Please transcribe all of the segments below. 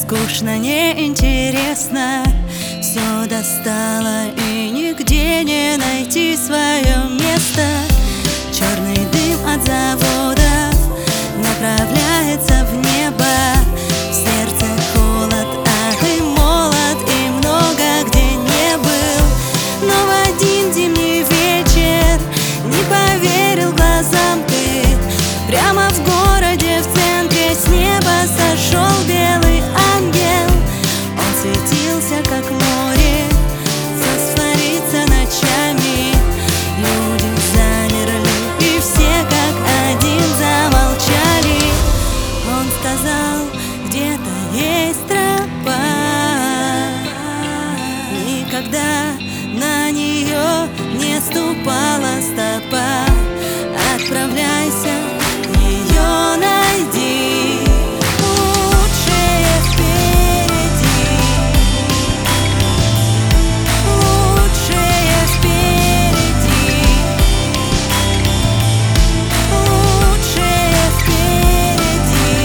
скучно, неинтересно, все достало и нигде не найти свое место. Черный дым от заводов направляется в небо, в сердце холод, ах и молод, и много где не был. Но в один зимний вечер не поверил глазам ты. Прямо в городе, в центре, с неба сошел белый ангел. Он светился, как море, фосфорится ночами. Люди замерли, и все как один замолчали. Он сказал, где-то есть тропа, никогда на нее не ступала стопа. Отправляйся, ее найди, лучшее впереди, лучшее впереди, лучшее впереди,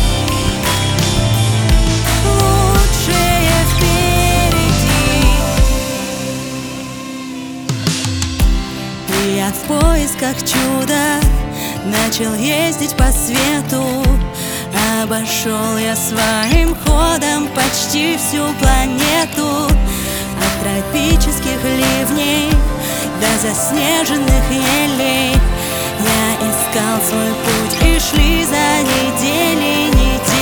лучшее впереди. И я в поисках чуда начал ездить по свету. Обошел я своим ходом почти всю планету. От тропических ливней до заснеженных елей я искал свой путь, и шли за недели недели.